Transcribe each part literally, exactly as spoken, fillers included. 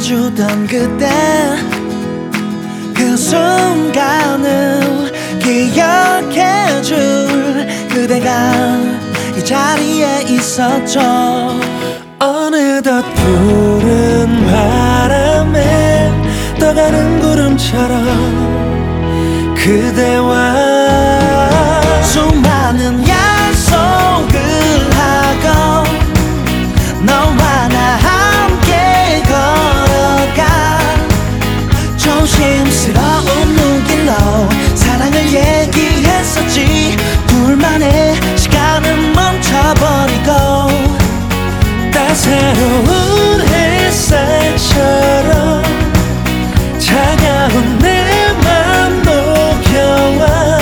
안아주던 그때 그 순간을 기억해줄 그대가 이 자리에 있었죠. 어느덧 푸른 바람에 떠가는 구름처럼 그대와 수많은 약속을 하고 너와 나 함께 걸어가 조심스러운 눈길로 사랑을 얘기했었지. 둘만의 시간은 멈춰버리고 따사로운 햇살처럼 차가운 내 맘 녹여와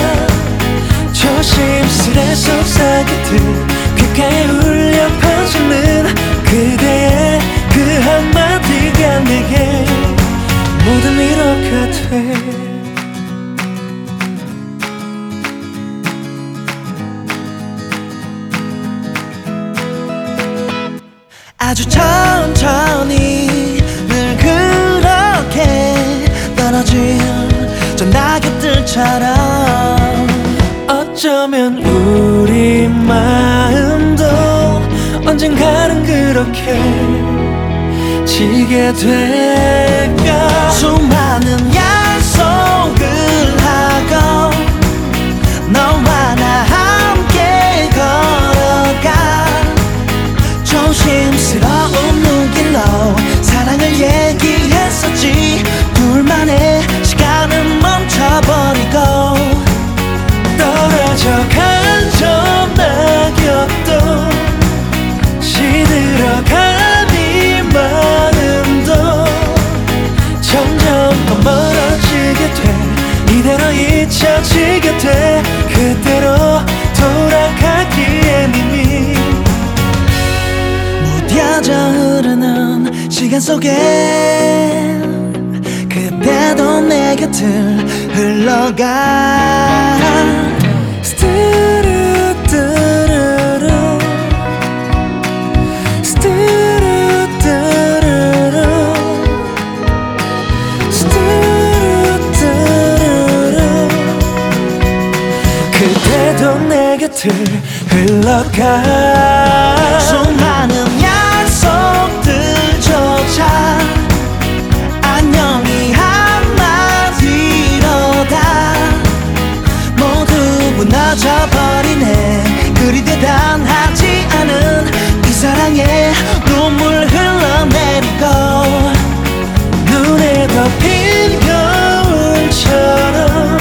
조심스레 속삭이듯 귓가에 울려 퍼지는 그대의 그 한마디가 내게 모든 위로가 돼. 아주 천천히 늘 그렇게 떨어진 저 낙엽들처럼 어쩌면 우리 마음도 언젠가는 그렇게 지게 될까. 수많은 약속을 하고 너와 나 함께 걸어가 조심스러운 눈길로 사랑을 얘기했었지. 둘만의 시간은 멈춰버리고 떨어져간 저 낙엽도 시들어간 이 마음도 점점 더 멀어지게 돼. 이대로 잊혀지게 돼. 그대로 돌아가기엔 이미 무뎌져 흐르는 시간 속에 그때도 내 곁을 흘러가. 스트루뚜루루 스트루뚜루루 스트루뚜루루 그때도 내 곁을 흘러가. 수많은 약속들조차 안녕이 한마디로다 모두 무너져버리네. 그리 대단하지 않은 이 사랑에 눈물 흘러내리고 눈에 덮인 겨울처럼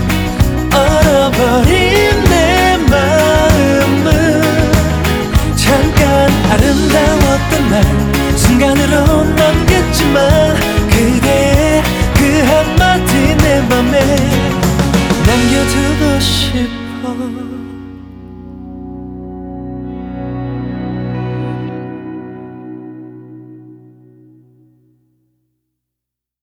얼어버린 내 마음은 잠깐 아름다웠던 날 순간으로 넘겼지만 그대의 그 한마디 내 맘에 남겨두고 싶어.